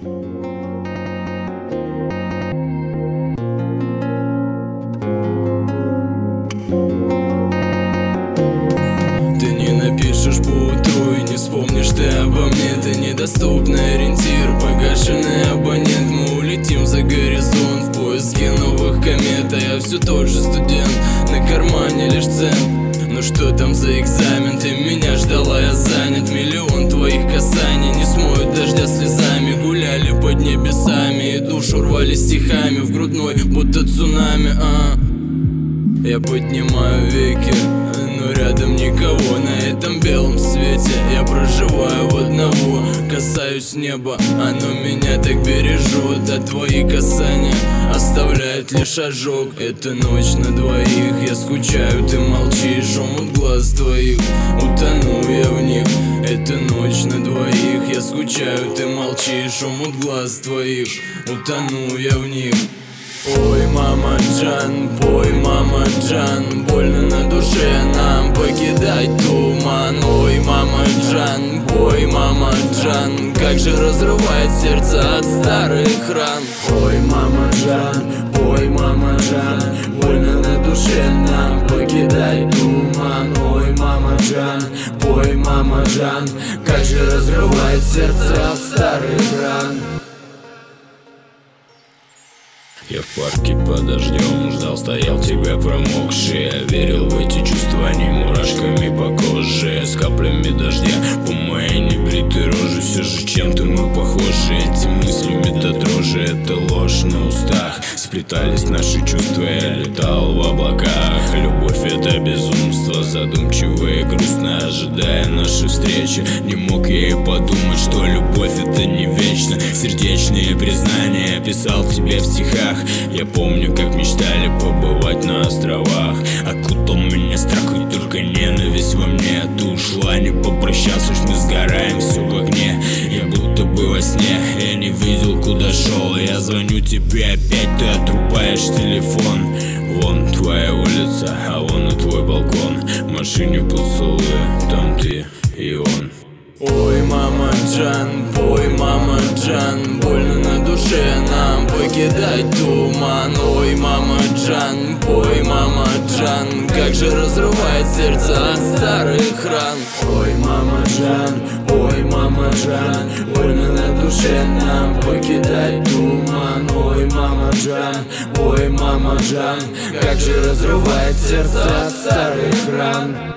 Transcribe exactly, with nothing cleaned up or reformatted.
Ты не напишешь поутру и не вспомнишь ты обо мне. Ты недоступный ориентир, погашенный абонент. Мы улетим за горизонт в поиске новых комет. А я все тот же студент, на кармане лишь цент. Ну что там за экзамен? Ты меня ждала, я занят. Миллион твоих касаний не смоют дождя слезами. Гуляли под небесами и душу рвали стихами. В грудной будто цунами, а я поднимаю веки, но рядом никого на этом белом свете. Я проживаю в одного, касаюсь неба, оно меня так бережет. А твои касания оставляют лишь ожог. Это ночь на двоих, я скучаю, ты молчишь. Омут глаз твоих, утону я в них. Это ночь на двоих, я скучаю, ты молчишь. Омут глаз твоих, утону я в них. Ой, мама Джан, пой, мама Джан, больно на душе нам покидать туман. Ой, мама Джан, пой, мама Джан, как же разрывает сердце от старых ран. Ой, мама Джан, пой, мама Джан, больно на душе нам покидать туман. Ой, мама Джан, пой, мама Джан, как же разрывает сердце от старых ран. Я в парке под дождем ждал, стоял тебя промокший. Я верил в эти чувства, не мурашками по коже, с каплями дождя по моей небритой роже. Все же чем-то мы похожи, эти мыслями до дрожи. Это ложь на устах, сплетались наши чувства. Я летал в облаках, любовь это безумство. Задумчиво и грустно ожидая нашей встречи. Не мог я и подумать, что любовь это не вечно. Сердечные признания писал тебе в стихах. Я помню, как мечтали побывать на островах. Окутал меня страх и только ненависть во мне. Ты ушла, не попрощавшись, мы сгораем все в огне. Я будто бы во сне, я не видел, куда шел. Я звоню тебе опять, ты отрубаешь телефон. Вон твоя улица, а вон и твой балкон. В машине поцелуи, там ты и он. Ой, мама Джан, пой, мама Джан, больно на душе нам покидать туман. Ой, мама Джан, пой, мама Джан, как же разрывает сердце от старых ран. Ой, мама Джан, ой, мама Джан, больно на душе нам покидать туман. Ой, мама Джан, ой, мама Джан, как же разрывает сердце от старых ран.